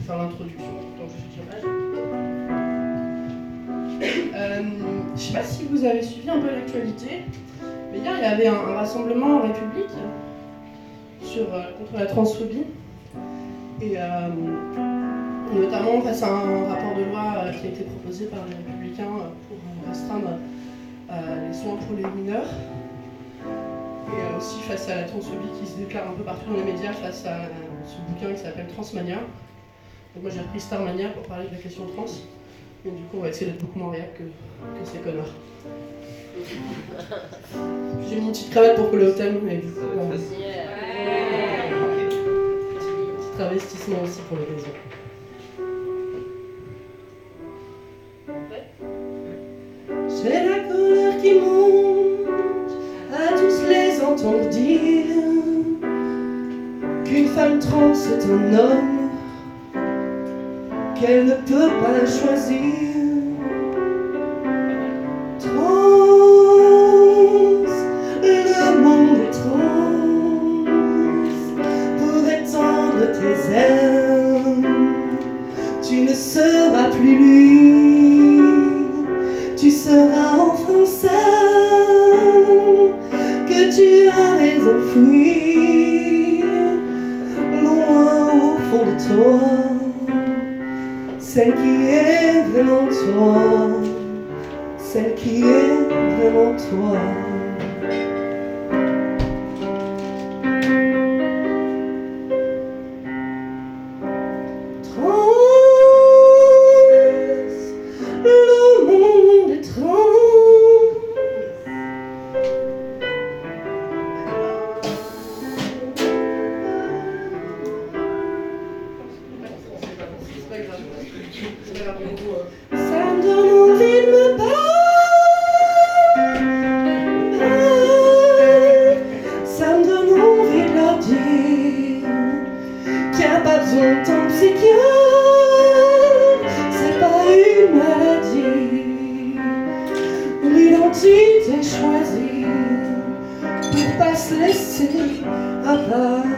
faire l'introduction quand je dirais. Je sais pas si vous avez suivi un peu l'actualité, mais hier il y avait un rassemblement en République contre la transphobie, et notamment face à un rapport de loi qui a été proposé par les Républicains pour restreindre les soins pour les mineurs, et aussi face à la transphobie qui se déclare un peu partout dans les médias face à ce bouquin qui s'appelle Transmania. Donc moi j'ai repris Starmania pour parler de la question trans, et du coup on va essayer d'être beaucoup moins réel que ces connards. J'ai mis une petite cravate pour coller au thème, mais du coup petit travestissement aussi pour les réseaux. J'ai la colère qui monte à tous les entendre dire qu'une femme trans est un homme qu'elle ne peut pas choisir. Trans, le monde est trans. Pour étendre tes ailes, tu ne seras plus lui. Tu seras enfin celle que tu avais enfouie, loin au fond de toi, celle qui est vraiment toi, celle qui est vraiment toi. Ça me donne envie de me battre. Ça me donne envie de leur dire qu'il n'y a pas besoin de temps psychiatre. C'est pas une maladie, l'identité choisie pour pas se laisser abattre.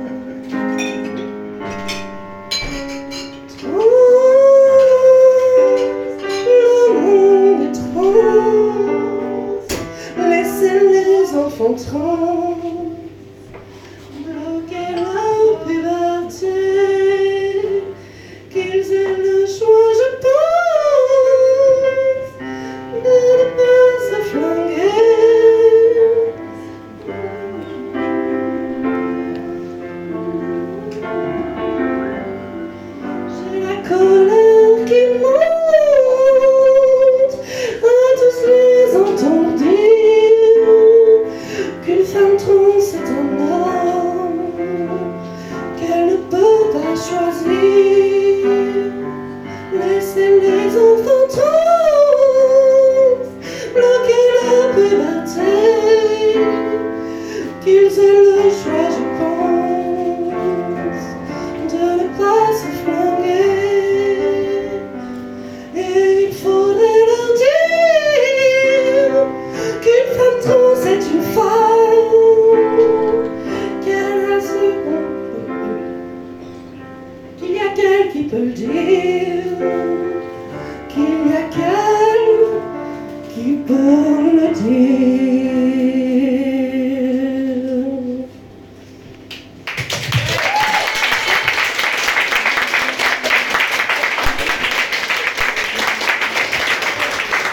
Enfants trans, bloquer leur puberté, qu'ils aient le choix, je pense, de ne pas se flinguer. J'ai la colère qui monte à tous les entendre dire qu'une femme trans est un homme qu'elle ne peut pas choisir. Laissez les enfants trans bloquer la puberté, qu'ils aient le choix, je pense, de ne pas se flinguer. Et il faudrait leur dire qu'une femme trans est une femme, qu'il y a qu'elle qui peut le dire, qu'il y a qu'elle qui peut le dire.